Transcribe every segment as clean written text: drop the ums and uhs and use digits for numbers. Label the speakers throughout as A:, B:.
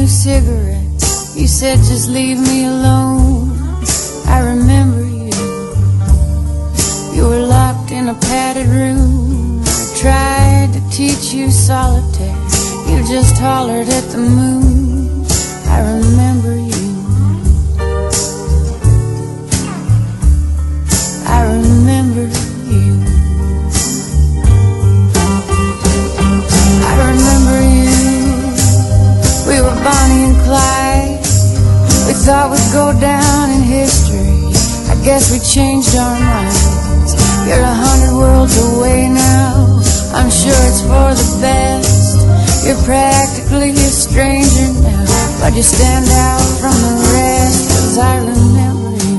A: you cigarettes. You said just leave me alone. I remember you. You were locked in a padded room. I tried to teach you solitaire. You just hollered at the moon. I remember you. I remember you. I remember you. We were Bonnie and Clyde. We thought we'd go down in history. I guess we changed our minds. You're 100 worlds away now. I'm sure it's for the best. You're practically a stranger now, but you stand out from the rest. 'Cause I remember you.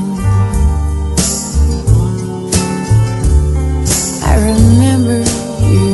A: I remember you.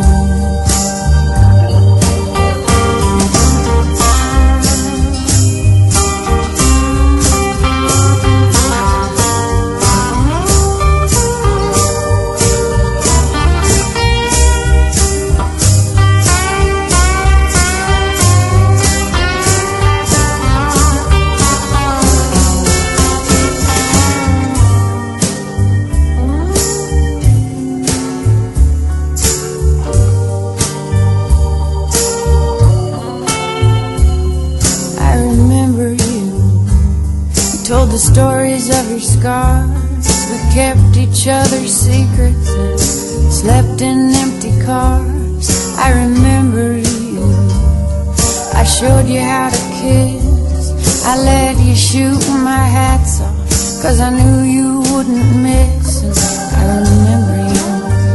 A: Told the stories of your scars. We kept each other's secrets and slept in empty cars. I remember you. I showed you how to kiss. I let you shoot my hats off, 'cause I knew you wouldn't miss. And I remember you.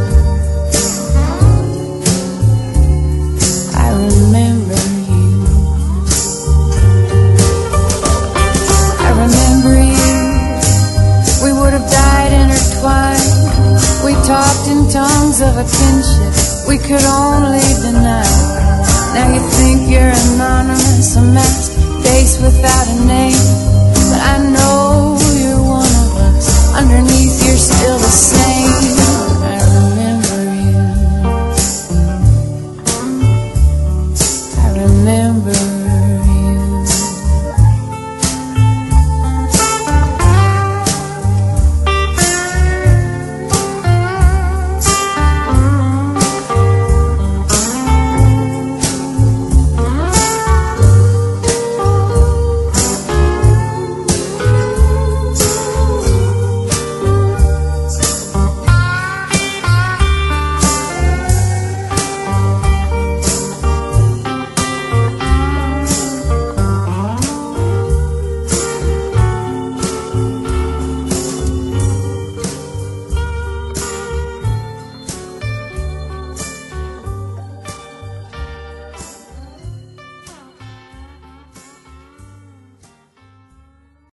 A: I remember you. I remember you. We would have died intertwined. We talked in tongues of a kinship we could only deny. Now you think you're anonymous, a masked face without a name.